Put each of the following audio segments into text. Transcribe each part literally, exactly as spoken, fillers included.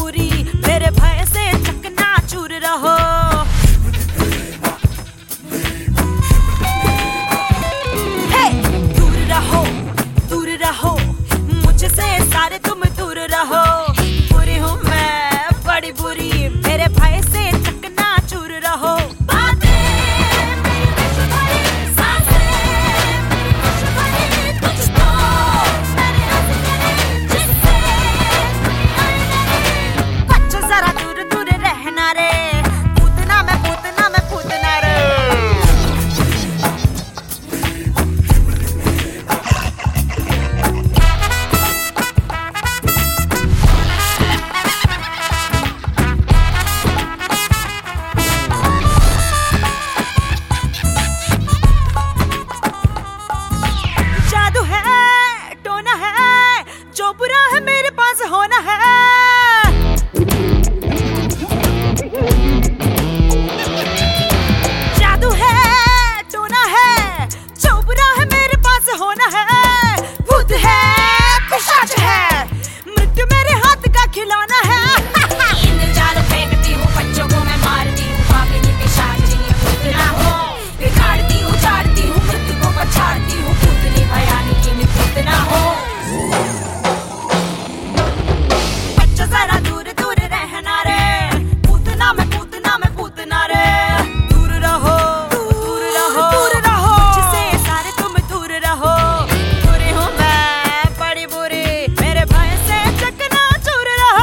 बुरी, मेरे भय से चकनाचूर रहो। हे दूर रहो, दूर रहो मुझसे, सारे तुम दूर रहो। बुरी हूँ मैं बड़ी बुरी, मेरे भय से चकनाचूर रहो। जो बुरा है मेरे पास होना है, जादू है टोना है, जो बुरा है मेरे पास होना है। भूत है पिशाच है, मृत्यु मेरे हाथ का खिलौना है। इंद्रजाल फेंकती हूँ, बच्चों को मैं मारती हूँ, पापिनी पिशाचिनी भूत ना हो। बिगाड़ती हूँ, झाड़ती हूँ, मृत्यु को पछाड़ती हूँ, भूतनी भयानकी भूत ना हो। जरा दूर दूर रहना रे, पूतना में पूतना में पूतना रे। दूर रहो, दूर रहो, दूर रहो मुझसे, सारे तुम दूर रहो। बुरी हूँ मैं बड़ी बुरी, मेरे भय से चकनाचूर रहो।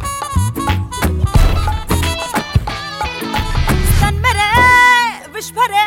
स्तन मेरे विष भरे,